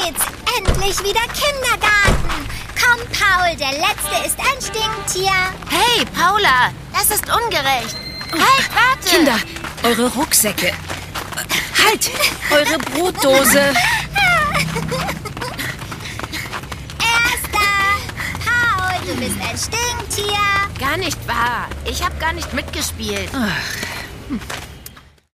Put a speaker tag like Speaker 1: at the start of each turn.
Speaker 1: geht's. Endlich wieder Kindergarten. Komm, Paul, der Letzte ist ein Stinktier.
Speaker 2: Hey, Paula, das ist ungerecht. Halt, warte.
Speaker 3: Kinder, eure Rucksäcke. Halt, eure Brotdose.
Speaker 1: Erster. Paul, du bist ein Stinktier.
Speaker 2: Gar nicht wahr. Ich habe gar nicht mitgespielt.
Speaker 3: Ach.